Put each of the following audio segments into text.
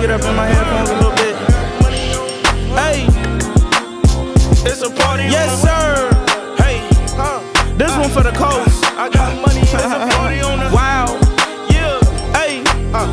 it up in my headphones a little bit. Hey, it's a party. Yes, sir. Hey, this one for the coast. I got money. It's a party on the. Wow. Yeah. Hey.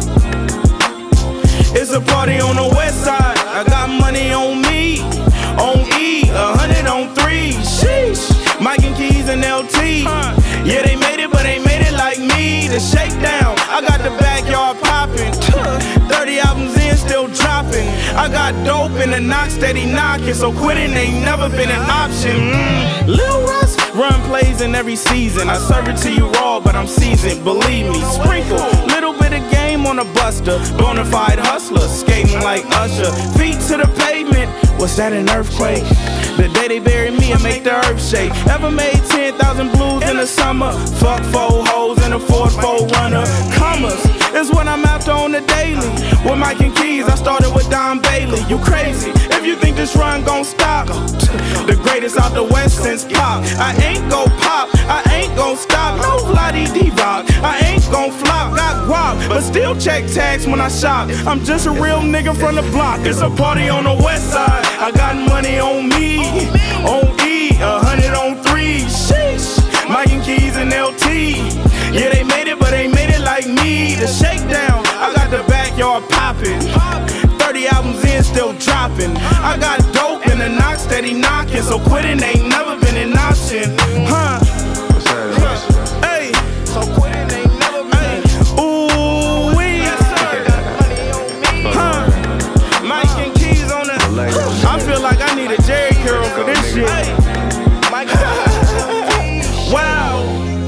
It's a party on the west side. I got money on me. On E, 100 on 3. Sheesh. Mike and Keys and LT. Yeah, they made it, but they made it like me. The shakedown, I got the backyard popping. 30 albums in, still dropping. I got dope in the knock, steady knocking. So quitting ain't never been an option. Lil Russ run plays in every season. I serve it to you raw, but I'm seasoned. Believe me, sprinkle little bit of game on a buster. Bonafide hustler, skating like Usher. Feet to the pavement. Was that an earthquake? The day they buried me, I make the earth shake. Ever made 10,000 blues in the summer? Fuck 4 hoes in a Ford 4Runner. Commas is what I'm after on the daily. With Mike and Keys, I started with Don Bailey. You crazy if you think this run gon' stop. The greatest out the west since pop. I ain't gon' pop, I ain't gon' stop. No Vladi-Divac, I ain't gon' flop. Got guap, but still check tags when I shop. I'm just a real nigga from the block. It's a party on the west side. I got money on me. On E, 100 on 3. Sheesh. Mike and Keys and LT. Yeah, they made it, but they made it like me. The shakedown, I got the backyard popping. 30 albums in, still dropping. I got dope in the knock, steady knocking. So quitting ain't never been an option. Hey, so quitting ain't never been. Ooh, wee. Yes, sir. Got money on me. Mike and Keys on the. I feel like I need a Jerry curl for this shit. Hey. Wow.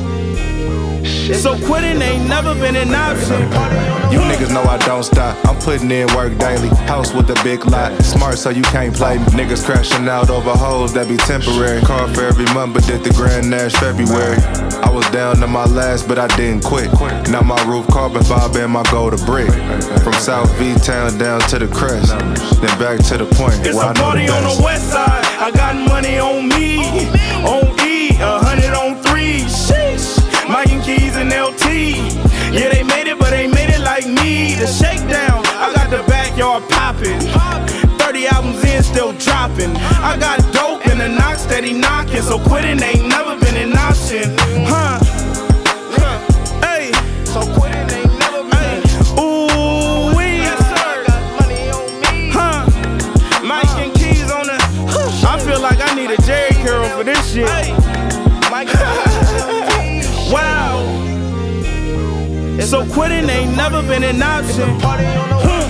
So quitting ain't never been an option. You niggas know I don't stop. I'm putting in work daily. House with a big lot. Smart so you can't play me. Niggas crashing out over hoes that be temporary. Car for every month but did the Grand Nash February. I was down to my last but I didn't quit. Now my roof carbon fiber and my gold a brick. From South V-Town down to the crest. Then back to the point. It's a party on the west side. I got money on me. On E, 100 on 3. Sheesh. Mike and Keys and LT. Yeah, they made it, but they made it like me. The shakedown, I got the backyard popping. 30 albums in, still dropping. I got dope in the knock, steady knocking. So quitting ain't never been an option. Hey, so quitting ain't never been. Ooh, wee. Yes, sir. Got money on me. Mike and Keys on the. I feel like I need a Jerry curl for this shit. Hey, Mike. Wow. So quitting ain't never been an option.